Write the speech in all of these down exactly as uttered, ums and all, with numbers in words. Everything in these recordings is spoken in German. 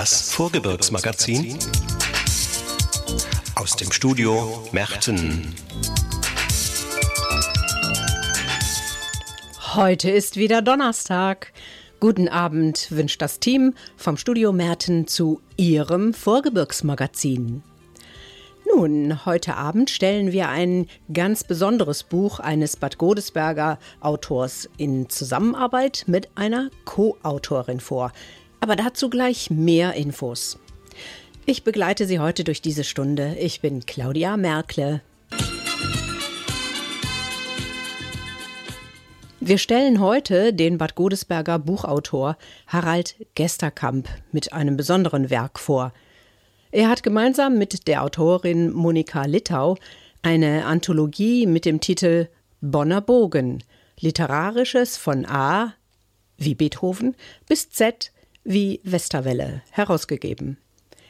Das Vorgebirgsmagazin aus dem Studio Merten. Heute ist wieder Donnerstag. Guten Abend wünscht das Team vom Studio Merten zu Ihrem Vorgebirgsmagazin. Nun, heute Abend stellen wir ein ganz besonderes Buch eines Bad Godesberger Autors in Zusammenarbeit mit einer Co-Autorin vor. Aber dazu gleich mehr Infos. Ich begleite Sie heute durch diese Stunde. Ich bin Claudia Merkle. Wir stellen heute den Bad Godesberger Buchautor Harald Gesterkamp mit einem besonderen Werk vor. Er hat gemeinsam mit der Autorin Monika Littau eine Anthologie mit dem Titel Bonner Bogen, Literarisches von A wie Beethoven bis Z wie Westerwelle herausgegeben.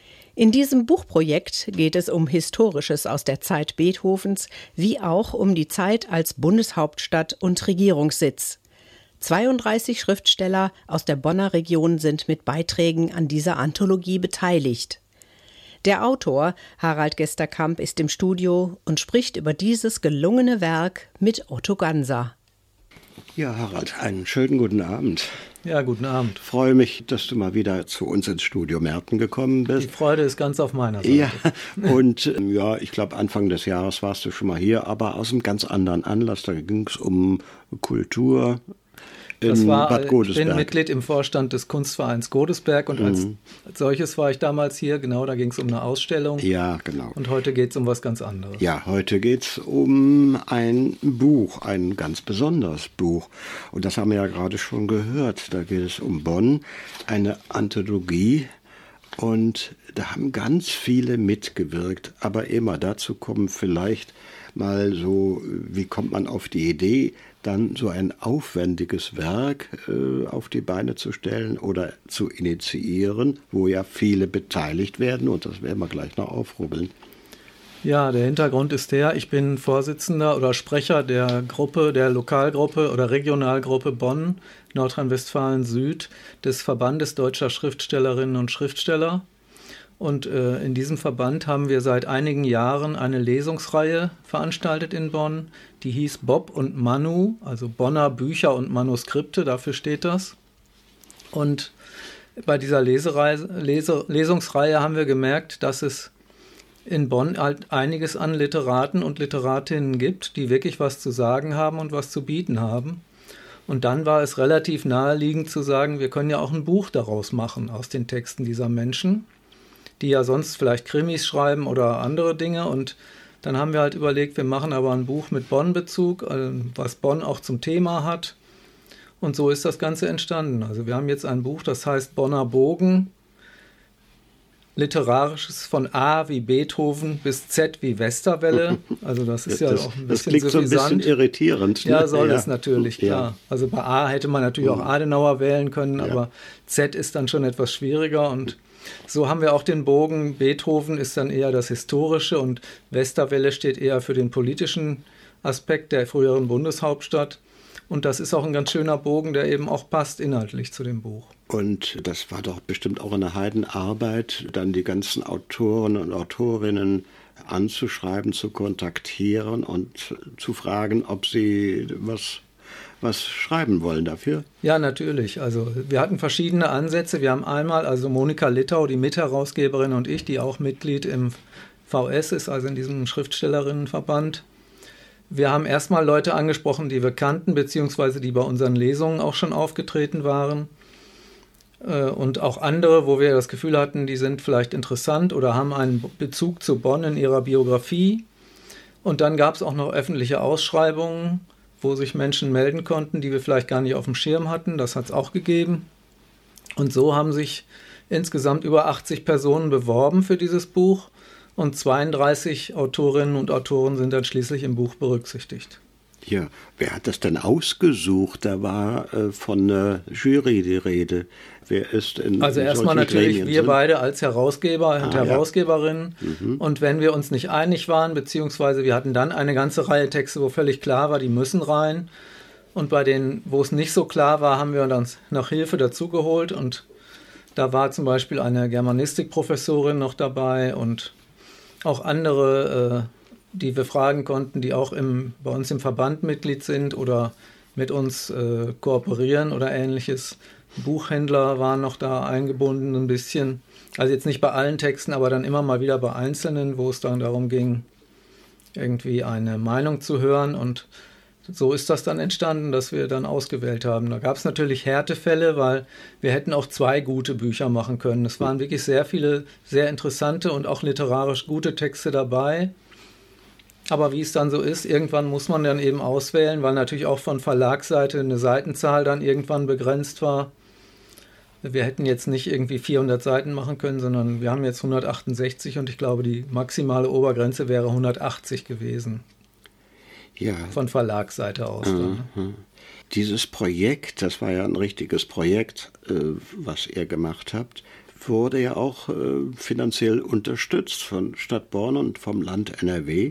In diesem Buchprojekt geht es um Historisches aus der Zeit Beethovens, wie auch um die Zeit als Bundeshauptstadt und Regierungssitz. zweiunddreißig Schriftsteller aus der Bonner Region sind mit Beiträgen an dieser Anthologie beteiligt. Der Autor Harald Gesterkamp ist im Studio und spricht über dieses gelungene Werk mit Otto Ganser. Ja, Harald, einen schönen guten Abend. Ja, guten Abend. Ich freue mich, dass du mal wieder zu uns ins Studio Merten gekommen bist. Die Freude ist ganz auf meiner Seite. Ja, und ja, ich glaube, Anfang des Jahres warst du schon mal hier, aber aus einem ganz anderen Anlass. Da ging es um Kultur in das war, Bad Godesberg. Ich bin Mitglied im Vorstand des Kunstvereins Godesberg und als, Mhm. als solches war ich damals hier. Genau, da ging es um eine Ausstellung. Ja, genau. Und heute geht es um was ganz anderes. Ja, heute geht es um ein Buch, ein ganz besonderes Buch. Und das haben wir ja gerade schon gehört. Da geht es um Bonn, eine Anthologie. Und da haben ganz viele mitgewirkt. Aber immer dazu kommen vielleicht mal so, wie kommt man auf die Idee, dann so ein aufwendiges Werk äh, auf die Beine zu stellen oder zu initiieren, wo ja viele beteiligt werden. Und das werden wir gleich noch aufrubbeln. Ja, der Hintergrund ist der, ich bin Vorsitzender oder Sprecher der Gruppe, der Lokalgruppe oder Regionalgruppe Bonn, Nordrhein-Westfalen Süd, des Verbandes Deutscher Schriftstellerinnen und Schriftsteller. Und äh, in diesem Verband haben wir seit einigen Jahren eine Lesungsreihe veranstaltet in Bonn, die hieß Bob und Manu, also Bonner Bücher und Manuskripte, dafür steht das. Und bei dieser Lesereise, Lese, Lesungsreihe haben wir gemerkt, dass es in Bonn halt einiges an Literaten und Literatinnen gibt, die wirklich was zu sagen haben und was zu bieten haben. Und dann war es relativ naheliegend zu sagen, wir können ja auch ein Buch daraus machen aus den Texten dieser Menschen, die ja sonst vielleicht Krimis schreiben oder andere Dinge. Und dann haben wir halt überlegt, wir machen aber ein Buch mit Bonn-Bezug, was Bonn auch zum Thema hat. Und so ist das Ganze entstanden. Also wir haben jetzt ein Buch, das heißt Bonner Bogen, Literarisches von A wie Beethoven bis Z wie Westerwelle. Also das ist ja, das, auch ein bisschen das klingt so ein bisschen irritierend. Ne? Ja, soll ja. es natürlich, klar. Ja. Also bei A hätte man natürlich auch Adenauer wählen können, aber ja. Z ist dann schon etwas schwieriger. Und so haben wir auch den Bogen. Beethoven ist dann eher das Historische und Westerwelle steht eher für den politischen Aspekt der früheren Bundeshauptstadt. Und das ist auch ein ganz schöner Bogen, der eben auch passt inhaltlich zu dem Buch. Und das war doch bestimmt auch eine Heidenarbeit, dann die ganzen Autoren und Autorinnen anzuschreiben, zu kontaktieren und zu fragen, ob sie was, was schreiben wollen dafür. Ja, natürlich. Also wir hatten verschiedene Ansätze. Wir haben einmal also Monika Littau, die Mitherausgeberin, und ich, die auch Mitglied im V S ist, also in diesem Schriftstellerinnenverband. Wir haben erstmal Leute angesprochen, die wir kannten, beziehungsweise die bei unseren Lesungen auch schon aufgetreten waren. Und auch andere, wo wir das Gefühl hatten, die sind vielleicht interessant oder haben einen Bezug zu Bonn in ihrer Biografie. Und dann gab es auch noch öffentliche Ausschreibungen, wo sich Menschen melden konnten, die wir vielleicht gar nicht auf dem Schirm hatten. Das hat es auch gegeben. Und so haben sich insgesamt über achtzig Personen beworben für dieses Buch. Und zweiunddreißig Autorinnen und Autoren sind dann schließlich im Buch berücksichtigt. Ja, wer hat das denn ausgesucht? Da war äh, von einer Jury die Rede. Wer ist in Also erstmal natürlich Gremien wir sind? beide als Herausgeber und ah, Herausgeberinnen. Ja. Mhm. Und wenn wir uns nicht einig waren, beziehungsweise wir hatten dann eine ganze Reihe Texte, wo völlig klar war, die müssen rein. Und bei denen, wo es nicht so klar war, haben wir uns nach Hilfe dazugeholt und Da war zum Beispiel eine Germanistikprofessorin noch dabei und auch andere, äh, die wir fragen konnten, die auch im, bei uns im Verband Mitglied sind oder mit uns äh, kooperieren oder ähnliches. Buchhändler waren noch da eingebunden ein bisschen. Also jetzt nicht bei allen Texten, aber dann immer mal wieder bei einzelnen, wo es dann darum ging, irgendwie eine Meinung zu hören. Und so ist das dann entstanden, dass wir dann ausgewählt haben. Da gab es natürlich Härtefälle, weil wir hätten auch zwei gute Bücher machen können. Es waren wirklich sehr viele, sehr interessante und auch literarisch gute Texte dabei. Aber wie es dann so ist, irgendwann muss man dann eben auswählen, weil natürlich auch von Verlagsseite eine Seitenzahl dann irgendwann begrenzt war. Wir hätten jetzt nicht irgendwie vierhundert Seiten machen können, sondern wir haben jetzt hundertachtundsechzig und ich glaube, die maximale Obergrenze wäre hundertachtzig gewesen. Ja. Von Verlagsseite aus. Mhm. Dann. Dieses Projekt, das war ja ein richtiges Projekt, äh, was ihr gemacht habt, wurde ja auch äh, finanziell unterstützt von Stadt Bonn und vom Land N R W.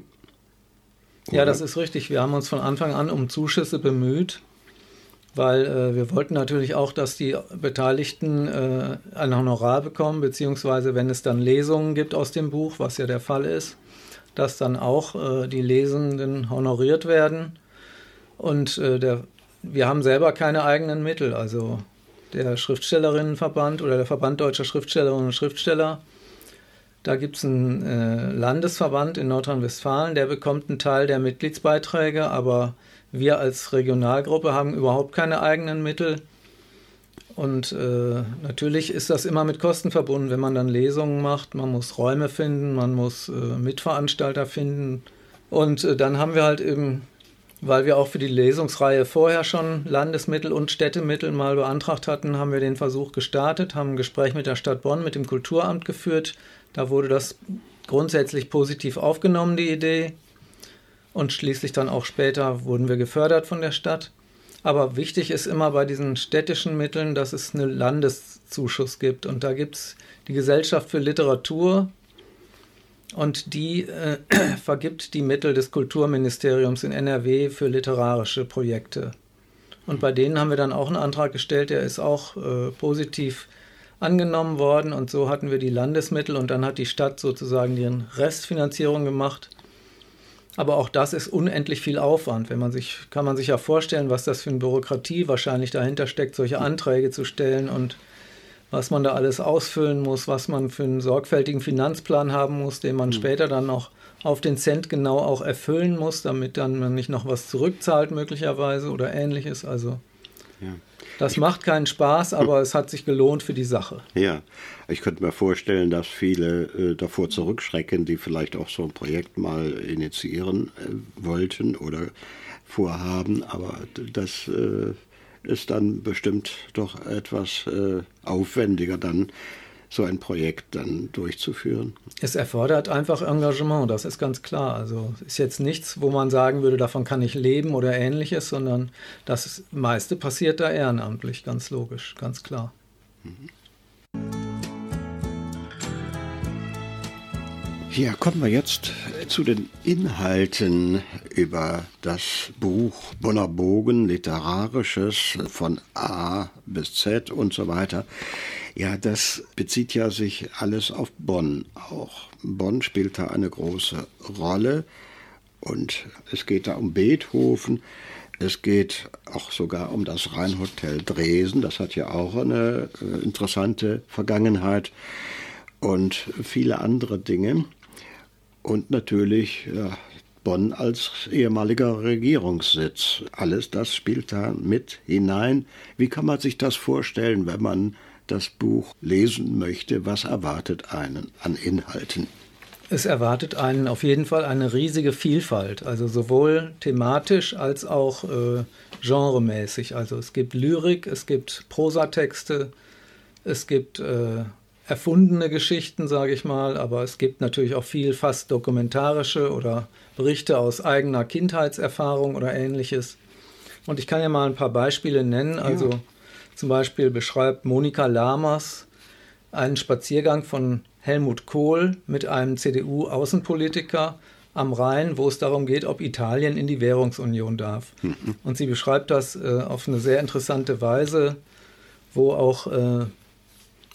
Oder? Ja, das ist richtig. Wir haben uns von Anfang an um Zuschüsse bemüht, weil äh, wir wollten natürlich auch, dass die Beteiligten äh, ein Honorar bekommen, beziehungsweise wenn es dann Lesungen gibt aus dem Buch, was ja der Fall ist, dass dann auch äh, die Lesenden honoriert werden. Und äh, der, wir haben selber keine eigenen Mittel. Also der Schriftstellerinnenverband oder der Verband Deutscher Schriftstellerinnen und Schriftsteller, da gibt es einen äh, Landesverband in Nordrhein-Westfalen, der bekommt einen Teil der Mitgliedsbeiträge, aber wir als Regionalgruppe haben überhaupt keine eigenen Mittel. Und äh, natürlich ist das immer mit Kosten verbunden, wenn man dann Lesungen macht. Man muss Räume finden, man muss äh, Mitveranstalter finden. Und äh, dann haben wir halt eben, weil wir auch für die Lesungsreihe vorher schon Landesmittel und Städtemittel mal beantragt hatten, haben wir den Versuch gestartet, haben ein Gespräch mit der Stadt Bonn, mit dem Kulturamt geführt. Da wurde das grundsätzlich positiv aufgenommen, die Idee. Und schließlich dann auch später wurden wir gefördert von der Stadt. Aber wichtig ist immer bei diesen städtischen Mitteln, dass es einen Landeszuschuss gibt. Und da gibt es die Gesellschaft für Literatur und die äh, vergibt die Mittel des Kulturministeriums in N R W für literarische Projekte. Und bei denen haben wir dann auch einen Antrag gestellt, der ist auch äh, positiv angenommen worden. Und so hatten wir die Landesmittel und dann hat die Stadt sozusagen die Restfinanzierung gemacht. Aber auch das ist unendlich viel Aufwand. Wenn man sich, kann man sich ja vorstellen, was das für eine Bürokratie wahrscheinlich dahinter steckt, solche Anträge zu stellen und was man da alles ausfüllen muss, was man für einen sorgfältigen Finanzplan haben muss, den man mhm. später dann noch auf den Cent genau auch erfüllen muss, damit dann man nicht noch was zurückzahlt möglicherweise oder ähnliches. Also ja. Das ich, macht keinen Spaß, aber es hat sich gelohnt für die Sache. Ja, ich könnte mir vorstellen, dass viele äh, davor zurückschrecken, die vielleicht auch so ein Projekt mal initiieren äh, wollten oder vorhaben, aber das äh, ist dann bestimmt doch etwas äh, aufwendiger, dann so ein Projekt dann durchzuführen. Es erfordert einfach Engagement, das ist ganz klar. Also ist jetzt nichts, wo man sagen würde, davon kann ich leben oder ähnliches, sondern das meiste passiert da ehrenamtlich, ganz logisch, ganz klar. Mhm. Ja, kommen wir jetzt zu den Inhalten über das Buch Bonner Bogen, Literarisches von A bis Z und so weiter. Ja, das bezieht ja sich alles auf Bonn auch. Bonn spielt da eine große Rolle und es geht da um Beethoven. Es geht auch sogar um das Rheinhotel Dresden. Das hat ja auch eine äh, interessante Vergangenheit und viele andere Dinge. Und natürlich ja, Bonn als ehemaliger Regierungssitz. Alles das spielt da mit hinein. Wie kann man sich das vorstellen, wenn man das Buch lesen möchte? Was erwartet einen an Inhalten? Es erwartet einen auf jeden Fall eine riesige Vielfalt, also sowohl thematisch als auch äh, genremäßig. Also es gibt Lyrik, es gibt Prosatexte, es gibt äh, erfundene Geschichten, sage ich mal, aber es gibt natürlich auch viel fast dokumentarische oder Berichte aus eigener Kindheitserfahrung oder ähnliches. Und ich kann ja mal ein paar Beispiele nennen. Also ja. Zum Beispiel beschreibt Monika Lamas einen Spaziergang von Helmut Kohl mit einem C D U-Außenpolitiker am Rhein, wo es darum geht, ob Italien in die Währungsunion darf. Mhm. Und sie beschreibt das äh, auf eine sehr interessante Weise, wo auch äh,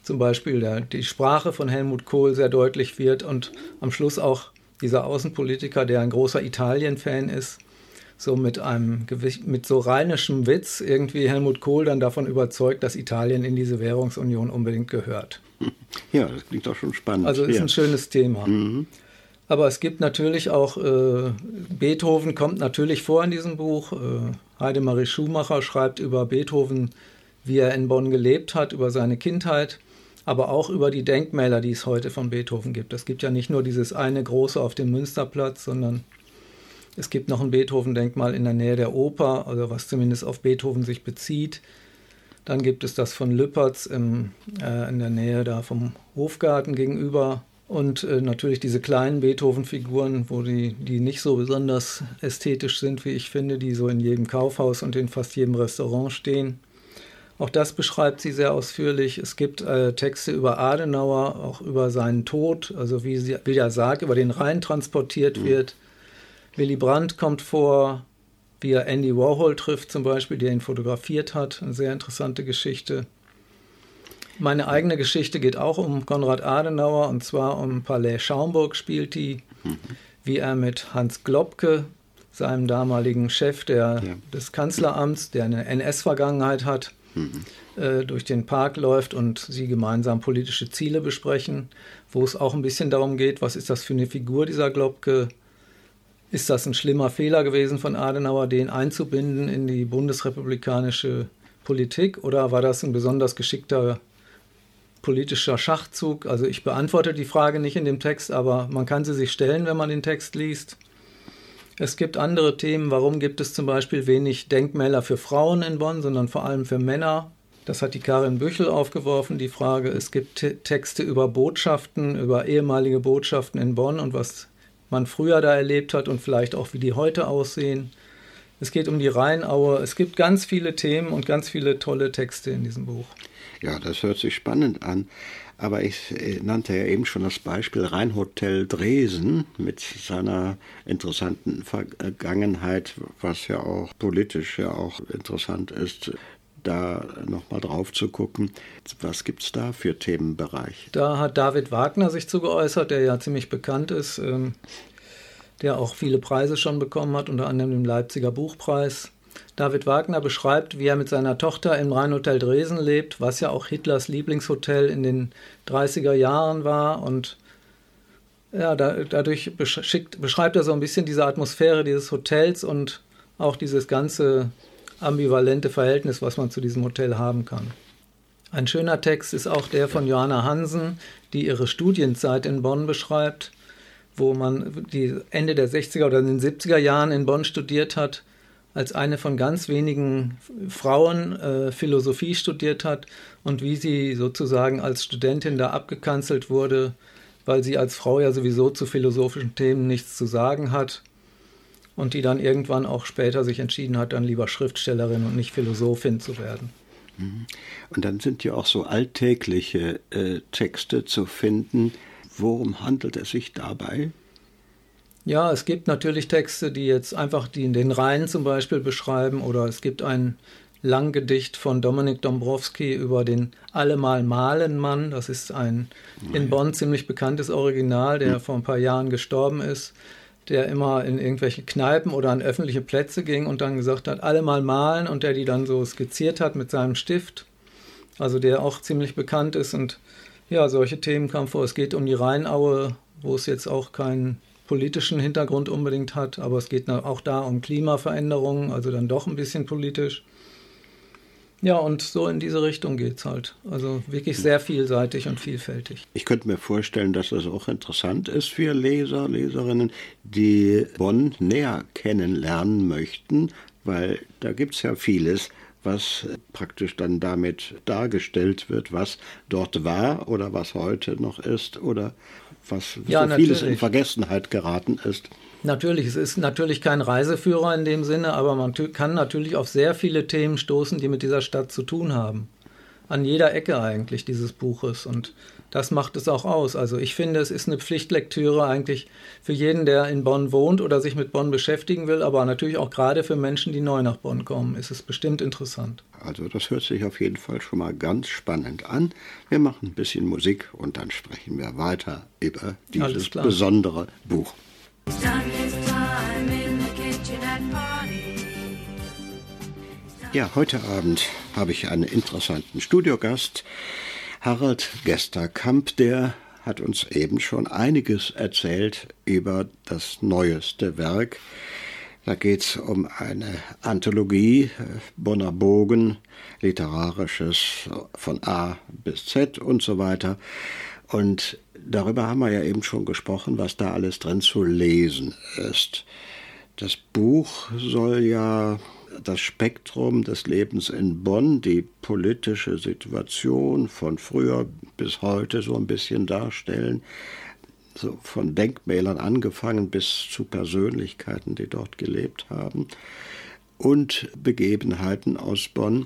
zum Beispiel der, die Sprache von Helmut Kohl sehr deutlich wird und am Schluss auch dieser Außenpolitiker, der ein großer Italien-Fan ist, so mit einem mit so rheinischem Witz irgendwie Helmut Kohl dann davon überzeugt, dass Italien in diese Währungsunion unbedingt gehört. Ja, das klingt doch schon spannend. Also ist ja. ein schönes Thema. Mhm. Aber es gibt natürlich auch, äh, Beethoven kommt natürlich vor in diesem Buch. Äh, Heidemarie Schumacher schreibt über Beethoven, wie er in Bonn gelebt hat, über seine Kindheit, aber auch über die Denkmäler, die es heute von Beethoven gibt. Es gibt ja nicht nur dieses eine große auf dem Münsterplatz, sondern es gibt noch ein Beethoven-Denkmal in der Nähe der Oper, also was zumindest auf Beethoven sich bezieht. Dann gibt es das von Lüpertz im, äh, in der Nähe da vom Hofgarten gegenüber. Und äh, natürlich diese kleinen Beethoven-Figuren, wo die, die nicht so besonders ästhetisch sind, wie ich finde, die so in jedem Kaufhaus und in fast jedem Restaurant stehen. Auch das beschreibt sie sehr ausführlich. Es gibt äh, Texte über Adenauer, auch über seinen Tod, also wie, sie, wie der Sarg über den Rhein transportiert mhm. wird. Willy Brandt kommt vor, wie er Andy Warhol trifft zum Beispiel, der ihn fotografiert hat. Eine sehr interessante Geschichte. Meine eigene Geschichte geht auch um Konrad Adenauer, und zwar um Palais Schaumburg spielt die, mhm. wie er mit Hans Globke, seinem damaligen Chef der, ja. des Kanzleramts, der eine N S-Vergangenheit hat, mhm. äh, durch den Park läuft und sie gemeinsam politische Ziele besprechen, wo es auch ein bisschen darum geht, was ist das für eine Figur, dieser Globke? Ist das ein schlimmer Fehler gewesen von Adenauer, den einzubinden in die bundesrepublikanische Politik, oder war das ein besonders geschickter politischer Schachzug? Also ich beantworte die Frage nicht in dem Text, aber man kann sie sich stellen, wenn man den Text liest. Es gibt andere Themen. Warum gibt es zum Beispiel wenig Denkmäler für Frauen in Bonn, sondern vor allem für Männer? Das hat die Karin Büchel aufgeworfen, die Frage. Es gibt T- Texte über Botschaften, über ehemalige Botschaften in Bonn und was man früher da erlebt hat und vielleicht auch, wie die heute aussehen. Es geht um die Rheinaue. Es gibt ganz viele Themen und ganz viele tolle Texte in diesem Buch. Ja, das hört sich spannend an. Aber ich nannte ja eben schon das Beispiel Rheinhotel Dresden mit seiner interessanten Vergangenheit, was ja auch politisch ja auch interessant ist, da nochmal drauf zu gucken. Was gibt es da für Themenbereich? Da hat David Wagner sich zu geäußert, der ja ziemlich bekannt ist, ähm, der auch viele Preise schon bekommen hat, unter anderem den Leipziger Buchpreis. David Wagner beschreibt, wie er mit seiner Tochter im Rheinhotel Dresden lebt, was ja auch Hitlers Lieblingshotel in den dreißiger Jahren war. Und ja, da, dadurch beschickt, beschreibt er so ein bisschen diese Atmosphäre dieses Hotels und auch dieses ganze ambivalente Verhältnis, was man zu diesem Hotel haben kann. Ein schöner Text ist auch der von Johanna Hansen, die ihre Studienzeit in Bonn beschreibt, wo man die Ende der sechziger oder in den siebziger Jahren in Bonn studiert hat, als eine von ganz wenigen Frauen äh, Philosophie studiert hat und wie sie sozusagen als Studentin da abgekanzelt wurde, weil sie als Frau ja sowieso zu philosophischen Themen nichts zu sagen hat und die dann irgendwann auch später sich entschieden hat, dann lieber Schriftstellerin und nicht Philosophin zu werden. Und dann sind ja auch so alltägliche äh, Texte zu finden. Worum handelt es sich dabei? Ja, es gibt natürlich Texte, die jetzt einfach die den Rhein zum Beispiel beschreiben, oder es gibt ein Langgedicht von Dominik Dombrowski über den Allemal-Malen-Mann. Das ist ein in Bonn ziemlich bekanntes Original, der vor ein paar Jahren gestorben ist, der immer in irgendwelche Kneipen oder an öffentliche Plätze ging und dann gesagt hat, alle mal malen, und der die dann so skizziert hat mit seinem Stift. Also der auch ziemlich bekannt ist, und ja, solche Themen kamen vor. Es geht um die Rheinaue, wo es jetzt auch keinen politischen Hintergrund unbedingt hat, aber es geht auch da um Klimaveränderungen, also dann doch ein bisschen politisch. Ja, und so in diese Richtung geht es halt. Also wirklich sehr vielseitig und vielfältig. Ich könnte mir vorstellen, dass das auch interessant ist für Leser, Leserinnen, die Bonn näher kennenlernen möchten, weil da gibt es ja vieles, was praktisch dann damit dargestellt wird, was dort war oder was heute noch ist oder was ja, so vieles in Vergessenheit geraten ist. Natürlich, es ist natürlich kein Reiseführer in dem Sinne, aber man kann natürlich auf sehr viele Themen stoßen, die mit dieser Stadt zu tun haben. An jeder Ecke eigentlich dieses Buches. Und das macht es auch aus. Also ich finde, es ist eine Pflichtlektüre eigentlich für jeden, der in Bonn wohnt oder sich mit Bonn beschäftigen will, aber natürlich auch gerade für Menschen, die neu nach Bonn kommen, ist es bestimmt interessant. Also das hört sich auf jeden Fall schon mal ganz spannend an. Wir machen ein bisschen Musik und dann sprechen wir weiter über dieses besondere Buch. Ja, heute Abend habe ich einen interessanten Studiogast, Harald Gester-Kamp, der hat uns eben schon einiges erzählt über das neueste Werk. Da geht es um eine Anthologie, Bonner Bogen, Literarisches von A bis Z und so weiter. Und darüber haben wir ja eben schon gesprochen, was da alles drin zu lesen ist. Das Buch soll ja das Spektrum des Lebens in Bonn, die politische Situation von früher bis heute so ein bisschen darstellen. So von Denkmälern angefangen bis zu Persönlichkeiten, die dort gelebt haben und Begebenheiten aus Bonn.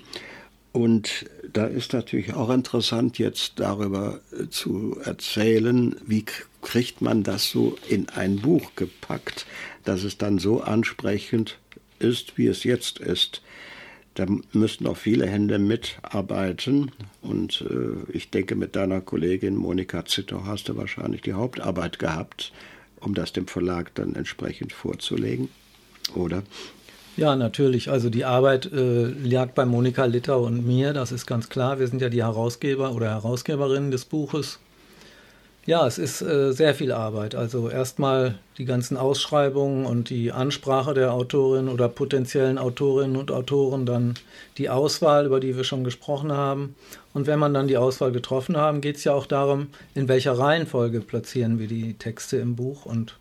Und da ist natürlich auch interessant, jetzt darüber zu erzählen, wie kriegt man das so in ein Buch gepackt, dass es dann so ansprechend ist, wie es jetzt ist. Da müssen auch viele Hände mitarbeiten und äh, ich denke, mit deiner Kollegin Monika Zittow hast du wahrscheinlich die Hauptarbeit gehabt, um das dem Verlag dann entsprechend vorzulegen, oder? Ja, natürlich. Also die Arbeit äh, lag bei Monika Littau und mir, das ist ganz klar. Wir sind ja die Herausgeber oder Herausgeberinnen des Buches. Ja, es ist äh, sehr viel Arbeit. Also erstmal die ganzen Ausschreibungen und die Ansprache der Autorin oder potenziellen Autorinnen und Autoren, dann die Auswahl, über die wir schon gesprochen haben. Und wenn man dann die Auswahl getroffen haben, geht es ja auch darum, in welcher Reihenfolge platzieren wir die Texte im Buch. Und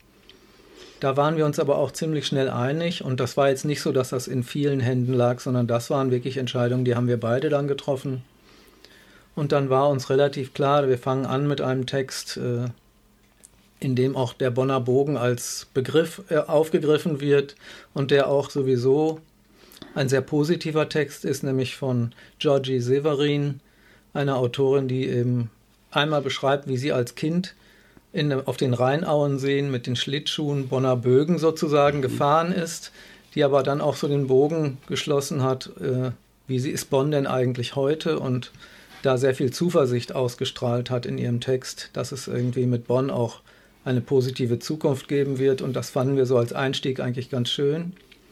da waren wir uns aber auch ziemlich schnell einig. Und das war jetzt nicht so, dass das in vielen Händen lag, sondern das waren wirklich Entscheidungen, die haben wir beide dann getroffen. Und dann war uns relativ klar, wir fangen an mit einem Text, äh, in dem auch der Bonner Bogen als Begriff äh, aufgegriffen wird und der auch sowieso ein sehr positiver Text ist, nämlich von Georgie Severin, einer Autorin, die eben einmal beschreibt, wie sie als Kind in, auf den Rheinauenseen mit den Schlittschuhen Bonner Bögen sozusagen gefahren ist, die aber dann auch so den Bogen geschlossen hat, äh, wie sie ist Bonn denn eigentlich heute, und da sehr viel Zuversicht ausgestrahlt hat in ihrem Text, dass es irgendwie mit Bonn auch eine positive Zukunft geben wird. Und das fanden wir so als Einstieg eigentlich ganz schön.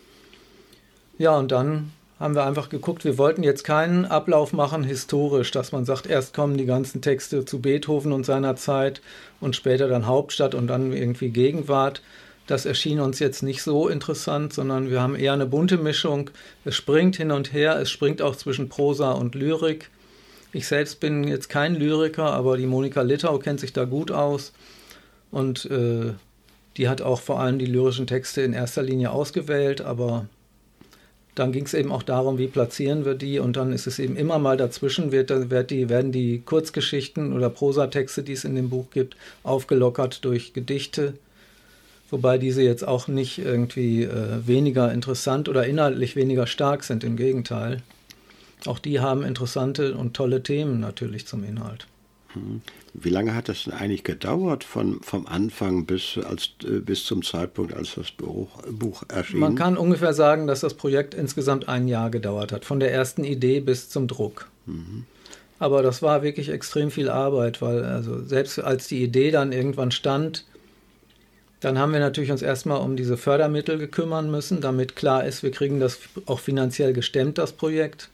Ja, und dann haben wir einfach geguckt, wir wollten jetzt keinen Ablauf machen historisch, dass man sagt, erst kommen die ganzen Texte zu Beethoven und seiner Zeit und später dann Hauptstadt und dann irgendwie Gegenwart. Das erschien uns jetzt nicht so interessant, sondern wir haben eher eine bunte Mischung. Es springt hin und her, es springt auch zwischen Prosa und Lyrik. Ich selbst bin jetzt kein Lyriker, aber die Monika Littau kennt sich da gut aus und äh, die hat auch vor allem die lyrischen Texte in erster Linie ausgewählt, aber dann ging es eben auch darum, wie platzieren wir die, und dann ist es eben immer mal dazwischen, wird, wird die, werden die Kurzgeschichten oder Prosatexte, die es in dem Buch gibt, aufgelockert durch Gedichte, wobei diese jetzt auch nicht irgendwie äh, weniger interessant oder inhaltlich weniger stark sind, im Gegenteil. Auch die haben interessante und tolle Themen natürlich zum Inhalt. Wie lange hat das denn eigentlich gedauert von, vom Anfang bis, als, bis zum Zeitpunkt, als das Buch, Buch erschien? Man kann ungefähr sagen, dass das Projekt insgesamt ein Jahr gedauert hat, von der ersten Idee bis zum Druck. Mhm. Aber das war wirklich extrem viel Arbeit, weil also selbst als die Idee dann irgendwann stand, dann haben wir natürlich uns erstmal um diese Fördermittel gekümmern müssen, damit klar ist, wir kriegen das auch finanziell gestemmt, das Projekt.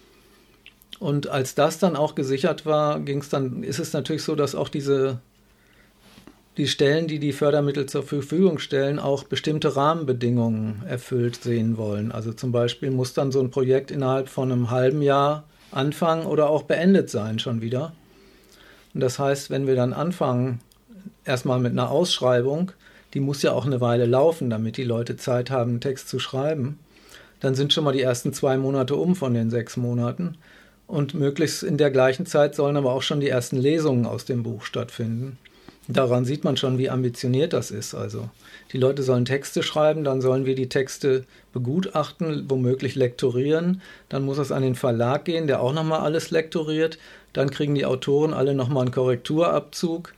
Und als das dann auch gesichert war, ging's dann, ist es natürlich so, dass auch diese, die Stellen, die die Fördermittel zur Verfügung stellen, auch bestimmte Rahmenbedingungen erfüllt sehen wollen. Also zum Beispiel muss dann so ein Projekt innerhalb von einem halben Jahr anfangen oder auch beendet sein schon wieder. Und das heißt, wenn wir dann anfangen, erstmal mit einer Ausschreibung, die muss ja auch eine Weile laufen, damit die Leute Zeit haben, einen Text zu schreiben, dann sind schon mal die ersten zwei Monate um von den sechs Monaten. Und möglichst in der gleichen Zeit sollen aber auch schon die ersten Lesungen aus dem Buch stattfinden. Daran sieht man schon, wie ambitioniert das ist. Also die Leute sollen Texte schreiben, dann sollen wir die Texte begutachten, womöglich lektorieren. Dann muss es an den Verlag gehen, der auch nochmal alles lektoriert. Dann kriegen die Autoren alle nochmal einen Korrekturabzug.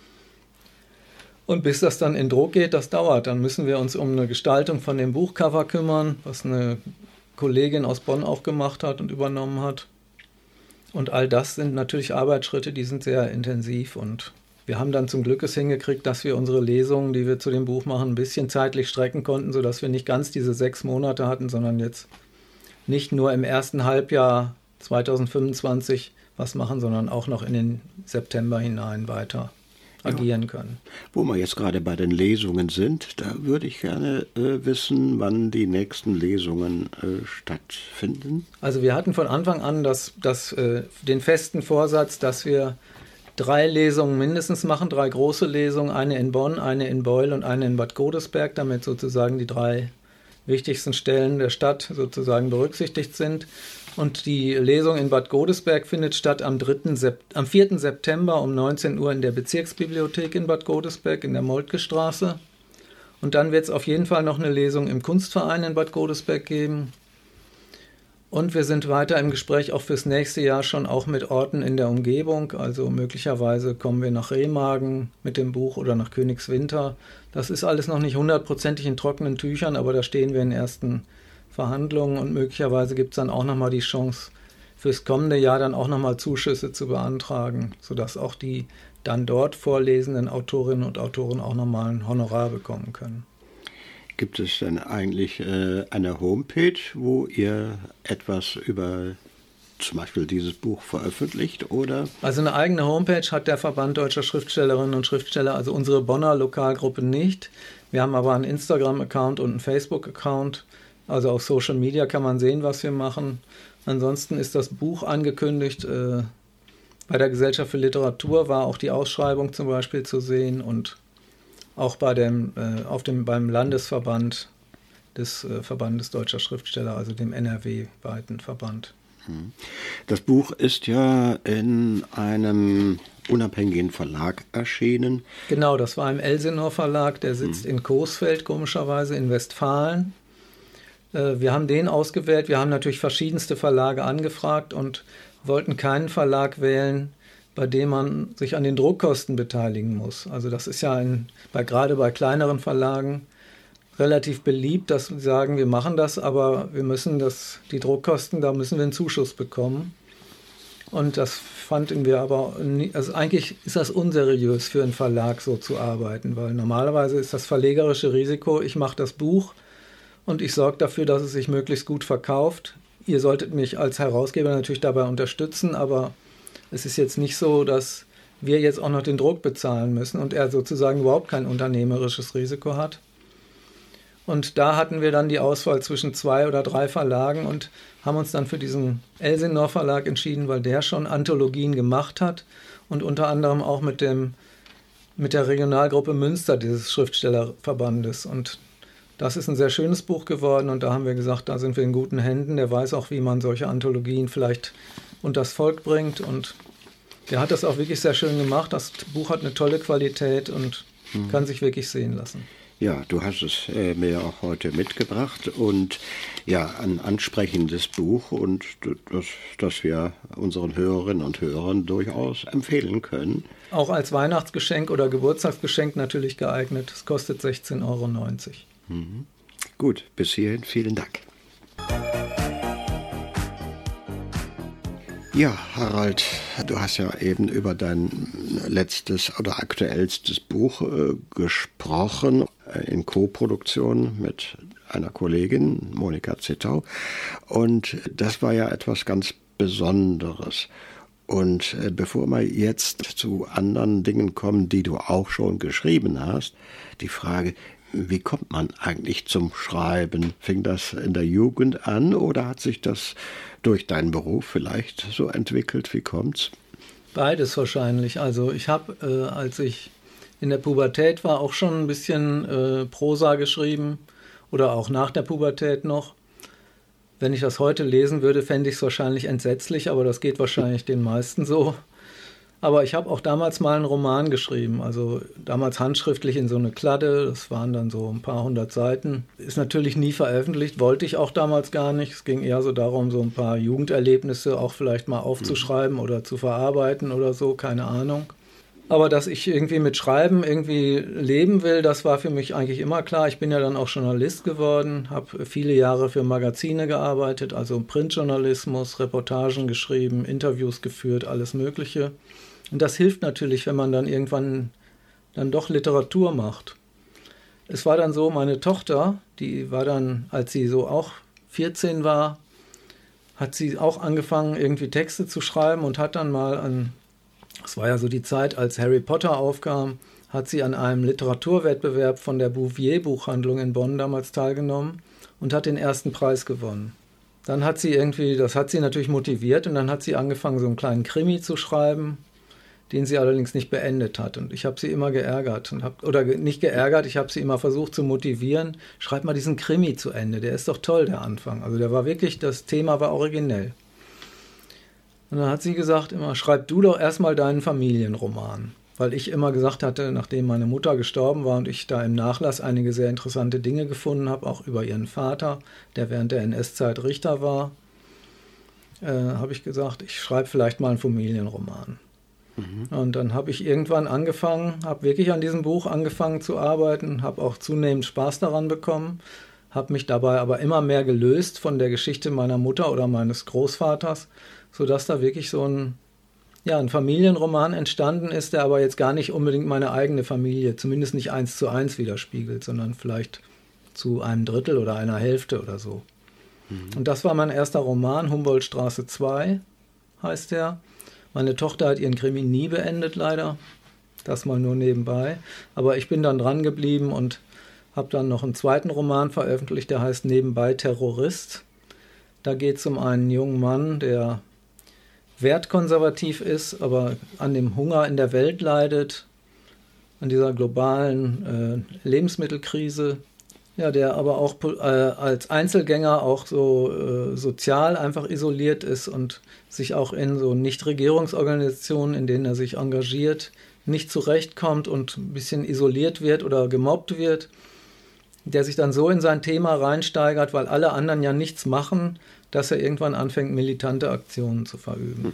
Und bis das dann in Druck geht, das dauert. Dann müssen wir uns um eine Gestaltung von dem Buchcover kümmern, was eine Kollegin aus Bonn auch gemacht hat und übernommen hat. Und all das sind natürlich Arbeitsschritte, die sind sehr intensiv. Und wir haben dann zum Glück es hingekriegt, dass wir unsere Lesungen, die wir zu dem Buch machen, ein bisschen zeitlich strecken konnten, sodass wir nicht ganz diese sechs Monate hatten, sondern jetzt nicht nur im ersten Halbjahr zwanzig fünfundzwanzig was machen, sondern auch noch in den September hinein weiter agieren ja. können. Wo wir jetzt gerade bei den Lesungen sind, da würde ich gerne äh, wissen, wann die nächsten Lesungen äh, stattfinden. Also wir hatten von Anfang an das, das, äh, den festen Vorsatz, dass wir drei Lesungen mindestens machen, drei große Lesungen, eine in Bonn, eine in Beul und eine in Bad Godesberg, damit sozusagen die drei wichtigsten Stellen der Stadt sozusagen berücksichtigt sind. Und die Lesung in Bad Godesberg findet statt am, dritten Sep- am vierten September um neunzehn Uhr in der Bezirksbibliothek in Bad Godesberg in der Moltke-Straße. Und dann wird es auf jeden Fall noch eine Lesung im Kunstverein in Bad Godesberg geben. Und wir sind weiter im Gespräch auch fürs nächste Jahr schon auch mit Orten in der Umgebung. Also möglicherweise kommen wir nach Remagen mit dem Buch oder nach Königswinter. Das ist alles noch nicht hundertprozentig in trockenen Tüchern, aber da stehen wir in ersten Verhandlungen und möglicherweise gibt es dann auch nochmal die Chance, fürs kommende Jahr dann auch nochmal Zuschüsse zu beantragen, sodass auch die dann dort vorlesenden Autorinnen und Autoren auch nochmal ein Honorar bekommen können. Gibt es denn eigentlich äh, eine Homepage, wo ihr etwas über zum Beispiel dieses Buch veröffentlicht, oder? Also eine eigene Homepage hat der Verband Deutscher Schriftstellerinnen und Schriftsteller, also unsere Bonner Lokalgruppe nicht. Wir haben aber einen Instagram-Account und einen Facebook-Account. Also auf Social Media kann man sehen, was wir machen. Ansonsten ist das Buch angekündigt. Äh, bei der Gesellschaft für Literatur war auch die Ausschreibung zum Beispiel zu sehen und auch bei dem, äh, auf dem, beim Landesverband des äh, Verbandes Deutscher Schriftsteller, also dem N R W-weiten Verband. Das Buch ist ja in einem unabhängigen Verlag erschienen. Genau, das war im Elsinor Verlag, der sitzt hm. in Coesfeld, komischerweise in Westfalen. Wir haben den ausgewählt. Wir haben natürlich verschiedenste Verlage angefragt und wollten keinen Verlag wählen, bei dem man sich an den Druckkosten beteiligen muss. Also das ist ja ein, bei, gerade bei kleineren Verlagen relativ beliebt, dass wir sagen, wir machen das, aber wir müssen das, die Druckkosten, da müssen wir einen Zuschuss bekommen. Und das fanden wir aber, nie, also eigentlich ist das unseriös für einen Verlag so zu arbeiten, weil normalerweise ist das verlegerische Risiko, ich mache das Buch, und ich sorge dafür, dass es sich möglichst gut verkauft. Ihr solltet mich als Herausgeber natürlich dabei unterstützen, aber es ist jetzt nicht so, dass wir jetzt auch noch den Druck bezahlen müssen und er sozusagen überhaupt kein unternehmerisches Risiko hat. Und da hatten wir dann die Auswahl zwischen zwei oder drei Verlagen und haben uns dann für diesen Elsinor Verlag entschieden, weil der schon Anthologien gemacht hat und unter anderem auch mit, dem, mit der Regionalgruppe Münster dieses Schriftstellerverbandes. Und das ist ein sehr schönes Buch geworden und da haben wir gesagt, da sind wir in guten Händen. Der weiß auch, wie man solche Anthologien vielleicht unters Volk bringt und der hat das auch wirklich sehr schön gemacht. Das Buch hat eine tolle Qualität und mhm. kann sich wirklich sehen lassen. Ja, du hast es äh, mir auch heute mitgebracht und ja, ein ansprechendes Buch und das, das wir unseren Hörerinnen und Hörern durchaus empfehlen können. Auch als Weihnachtsgeschenk oder Geburtstagsgeschenk natürlich geeignet. Es kostet sechzehn Euro neunzig. Mhm. Gut, bis hierhin vielen Dank. Ja, Harald, du hast ja eben über dein letztes oder aktuellstes Buch äh, gesprochen, äh, in Co-Produktion mit einer Kollegin, Monika Zittau. Und das war ja etwas ganz Besonderes. Und äh, bevor wir jetzt zu anderen Dingen kommen, die du auch schon geschrieben hast, die Frage, wie kommt man eigentlich zum Schreiben? Fing das in der Jugend an oder hat sich das durch deinen Beruf vielleicht so entwickelt? Wie kommt's? Beides wahrscheinlich. Also ich habe, äh, als ich in der Pubertät war, auch schon ein bisschen äh, Prosa geschrieben oder auch nach der Pubertät noch. Wenn ich das heute lesen würde, fände ich es wahrscheinlich entsetzlich, aber das geht wahrscheinlich den meisten so. Aber ich habe auch damals mal einen Roman geschrieben, also damals handschriftlich in so eine Kladde, das waren dann so ein paar hundert Seiten. Ist natürlich nie veröffentlicht, wollte ich auch damals gar nicht. Es ging eher so darum, so ein paar Jugenderlebnisse auch vielleicht mal aufzuschreiben mhm. oder zu verarbeiten oder so, keine Ahnung. Aber dass ich irgendwie mit Schreiben irgendwie leben will, das war für mich eigentlich immer klar. Ich bin ja dann auch Journalist geworden, habe viele Jahre für Magazine gearbeitet, also Printjournalismus, Reportagen geschrieben, Interviews geführt, alles Mögliche. Und das hilft natürlich, wenn man dann irgendwann dann doch Literatur macht. Es war dann so, meine Tochter, die war dann, als sie so auch vierzehn war, hat sie auch angefangen, irgendwie Texte zu schreiben und hat dann mal an Das war ja so die Zeit, als Harry Potter aufkam, hat sie an einem Literaturwettbewerb von der Bouvier-Buchhandlung in Bonn damals teilgenommen und hat den ersten Preis gewonnen. Dann hat sie irgendwie, das hat sie natürlich motiviert und dann hat sie angefangen, so einen kleinen Krimi zu schreiben, den sie allerdings nicht beendet hat. Und ich habe sie immer geärgert, und hab, oder nicht geärgert, ich habe sie immer versucht zu motivieren, schreib mal diesen Krimi zu Ende, der ist doch toll, der Anfang. Also der war wirklich, das Thema war originell. Und dann hat sie gesagt immer, schreib du doch erstmal deinen Familienroman. Weil ich immer gesagt hatte, nachdem meine Mutter gestorben war und ich da im Nachlass einige sehr interessante Dinge gefunden habe, auch über ihren Vater, der während der N S-Zeit Richter war, äh, habe ich gesagt, ich schreibe vielleicht mal einen Familienroman. Mhm. Und dann habe ich irgendwann angefangen, habe wirklich an diesem Buch angefangen zu arbeiten, habe auch zunehmend Spaß daran bekommen, habe mich dabei aber immer mehr gelöst von der Geschichte meiner Mutter oder meines Großvaters, sodass da wirklich so ein, ja, ein Familienroman entstanden ist, der aber jetzt gar nicht unbedingt meine eigene Familie, zumindest nicht eins zu eins widerspiegelt, sondern vielleicht zu einem Drittel oder einer Hälfte oder so. Mhm. Und das war mein erster Roman, Humboldtstraße zwei heißt der. Meine Tochter hat ihren Krimi nie beendet, leider. Das mal nur nebenbei. Aber ich bin dann dran geblieben und habe dann noch einen zweiten Roman veröffentlicht, der heißt Nebenbei Terrorist. Da geht es um einen jungen Mann, der wertkonservativ ist, aber an dem Hunger in der Welt leidet, an dieser globalen äh, Lebensmittelkrise, ja, der aber auch äh, als Einzelgänger auch so äh, sozial einfach isoliert ist und sich auch in so Nichtregierungsorganisationen, in denen er sich engagiert, nicht zurechtkommt und ein bisschen isoliert wird oder gemobbt wird, der sich dann so in sein Thema reinsteigert, weil alle anderen ja nichts machen, dass er irgendwann anfängt, militante Aktionen zu verüben.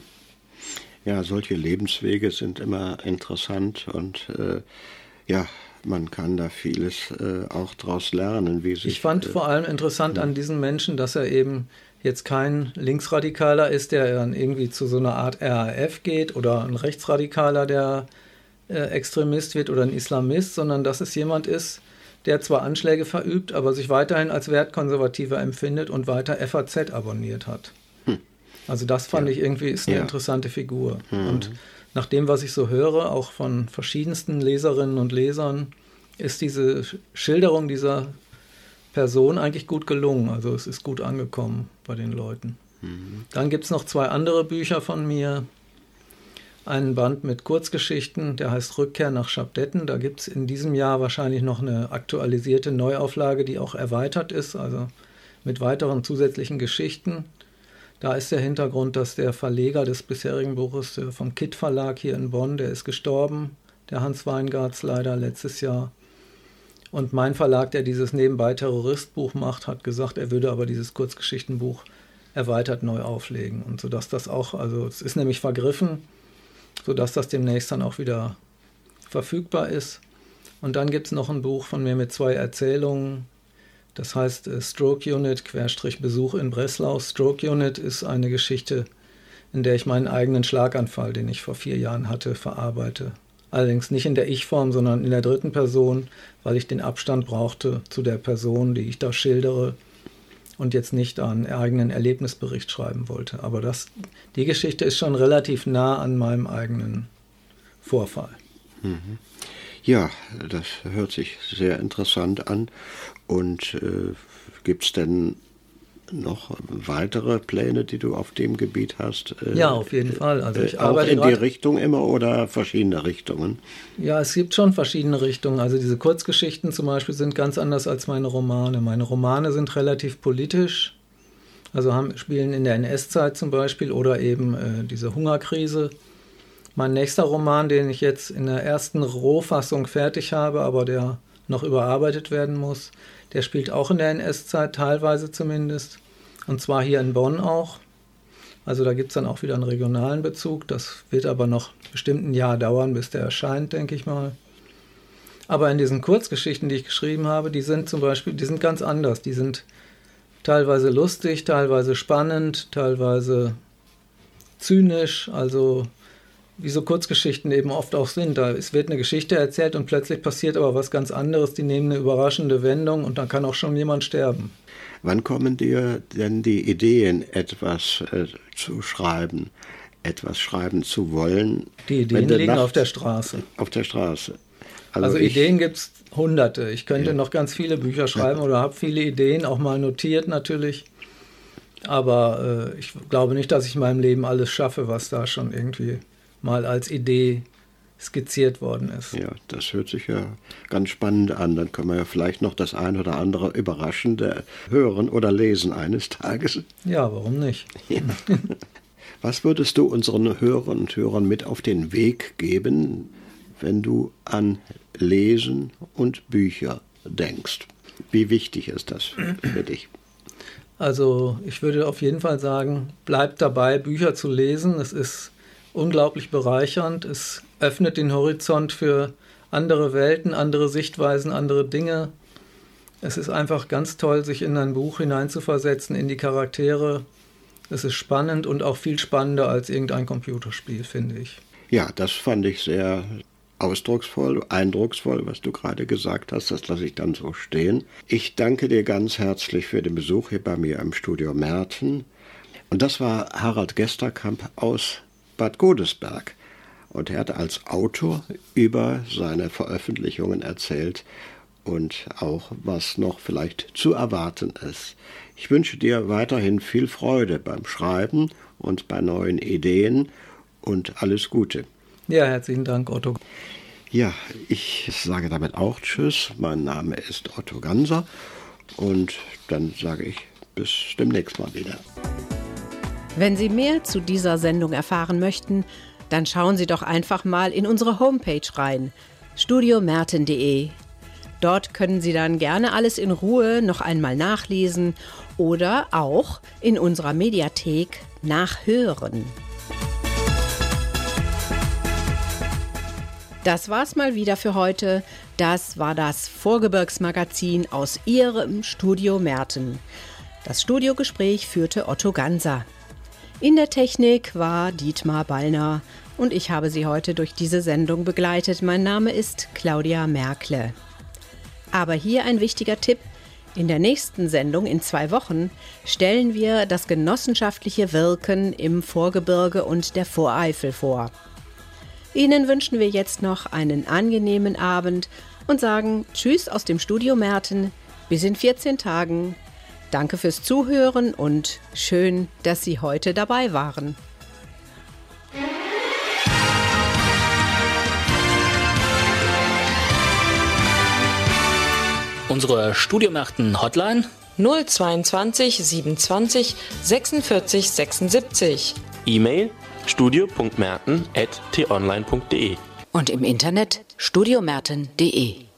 Ja, solche Lebenswege sind immer interessant und äh, ja, man kann da vieles äh, auch daraus lernen. Wie sich, ich fand äh, vor allem interessant ja. an diesem Menschen, dass er eben jetzt kein Linksradikaler ist, der dann irgendwie zu so einer Art R A F geht oder ein Rechtsradikaler, der äh, Extremist wird oder ein Islamist, sondern dass es jemand ist, der zwar Anschläge verübt, aber sich weiterhin als Wertkonservativer empfindet und weiter F A Z abonniert hat. Hm. Also das fand ja. ich irgendwie ist eine ja. interessante Figur. Hm. Und nach dem, was ich so höre, auch von verschiedensten Leserinnen und Lesern, ist diese Schilderung dieser Person eigentlich gut gelungen. Also es ist gut angekommen bei den Leuten. Hm. Dann gibt es noch zwei andere Bücher von mir. Einen Band mit Kurzgeschichten, der heißt Rückkehr nach Schabdetten. Da gibt es in diesem Jahr wahrscheinlich noch eine aktualisierte Neuauflage, die auch erweitert ist, also mit weiteren zusätzlichen Geschichten. Da ist der Hintergrund, dass der Verleger des bisherigen Buches vom Kitt Verlag hier in Bonn, der ist gestorben, der Hans Weingartz leider letztes Jahr. Und mein Verlag, der dieses Nebenbei Terrorist-Buch macht, hat gesagt, er würde aber dieses Kurzgeschichtenbuch erweitert neu auflegen. Und sodass das auch, also es ist nämlich vergriffen, sodass das demnächst dann auch wieder verfügbar ist. Und dann gibt es noch ein Buch von mir mit zwei Erzählungen. Das heißt äh, Stroke Unit, Querstrich Besuch in Breslau. Stroke Unit ist eine Geschichte, in der ich meinen eigenen Schlaganfall, den ich vor vier Jahren hatte, verarbeite. Allerdings nicht in der Ich-Form, sondern in der dritten Person, weil ich den Abstand brauchte zu der Person, die ich da schildere und jetzt nicht einen eigenen Erlebnisbericht schreiben wollte. Aber das, die Geschichte ist schon relativ nah an meinem eigenen Vorfall. Mhm. Ja, das hört sich sehr interessant an. Und äh, gibt es denn noch weitere Pläne, die du auf dem Gebiet hast? Äh, ja, auf jeden Fall. Also ich äh, auch arbeite in grad, die Richtung immer oder verschiedene Richtungen? Ja, es gibt schon verschiedene Richtungen. Also diese Kurzgeschichten zum Beispiel sind ganz anders als meine Romane. Meine Romane sind relativ politisch, also haben, spielen in der N S-Zeit zum Beispiel oder eben äh, diese Hungerkrise. Mein nächster Roman, den ich jetzt in der ersten Rohfassung fertig habe, aber der noch überarbeitet werden muss, der spielt auch in der N S-Zeit, teilweise zumindest. Und zwar hier in Bonn auch. Also da gibt es dann auch wieder einen regionalen Bezug. Das wird aber noch bestimmt ein Jahr dauern, bis der erscheint, denke ich mal. Aber in diesen Kurzgeschichten, die ich geschrieben habe, die sind zum Beispiel, die sind ganz anders. Die sind teilweise lustig, teilweise spannend, teilweise zynisch, also wie so Kurzgeschichten eben oft auch sind. Da es wird eine Geschichte erzählt und plötzlich passiert aber was ganz anderes. Die nehmen eine überraschende Wendung und dann kann auch schon jemand sterben. Wann kommen dir denn die Ideen, etwas äh, zu schreiben, etwas schreiben zu wollen? Die Ideen liegen Nacht auf der Straße. Auf der Straße. Also, also ich, Ideen gibt es hunderte. Ich könnte ja. noch ganz viele Bücher schreiben ja. oder habe viele Ideen, auch mal notiert natürlich. Aber äh, ich glaube nicht, dass ich in meinem Leben alles schaffe, was da schon irgendwie mal als Idee skizziert worden ist. Ja, das hört sich ja ganz spannend an. Dann können wir ja vielleicht noch das ein oder andere Überraschende hören oder lesen eines Tages. Ja, warum nicht? Ja. Was würdest du unseren Hörern und Hörern mit auf den Weg geben, wenn du an Lesen und Bücher denkst? Wie wichtig ist das für dich? Also ich würde auf jeden Fall sagen, bleibt dabei, Bücher zu lesen. Es ist unglaublich bereichernd. Es öffnet den Horizont für andere Welten, andere Sichtweisen, andere Dinge. Es ist einfach ganz toll, sich in ein Buch hineinzuversetzen, in die Charaktere. Es ist spannend und auch viel spannender als irgendein Computerspiel, finde ich. Ja, das fand ich sehr ausdrucksvoll, eindrucksvoll, was du gerade gesagt hast. Das lasse ich dann so stehen. Ich danke dir ganz herzlich für den Besuch hier bei mir im Studio Merten. Und das war Harald Gesterkamp aus Bad Godesberg. Und er hat als Autor über seine Veröffentlichungen erzählt und auch, was noch vielleicht zu erwarten ist. Ich wünsche dir weiterhin viel Freude beim Schreiben und bei neuen Ideen und alles Gute. Ja, herzlichen Dank, Otto. Ja, ich sage damit auch Tschüss. Mein Name ist Otto Ganser und dann sage ich bis demnächst mal wieder. Wenn Sie mehr zu dieser Sendung erfahren möchten, dann schauen Sie doch einfach mal in unsere Homepage rein, studio merten punkt de. Dort können Sie dann gerne alles in Ruhe noch einmal nachlesen oder auch in unserer Mediathek nachhören. Das war's mal wieder für heute. Das war das Vorgebirgsmagazin aus Ihrem Studio Merten. Das Studiogespräch führte Otto Ganser. In der Technik war Dietmar Ballner und ich habe Sie heute durch diese Sendung begleitet. Mein Name ist Claudia Merkle. Aber hier ein wichtiger Tipp. In der nächsten Sendung in zwei Wochen stellen wir das genossenschaftliche Wirken im Vorgebirge und der Voreifel vor. Ihnen wünschen wir jetzt noch einen angenehmen Abend und sagen Tschüss aus dem Studio Merten. Bis in vierzehn Tagen. Danke fürs Zuhören und schön, dass Sie heute dabei waren. Unsere Studio Merten Hotline null zweiundzwanzig siebenundzwanzig sechsundvierzig sechsundsiebzig. E-Mail studio punkt merten at t online punkt de. Und im Internet studio merten punkt de.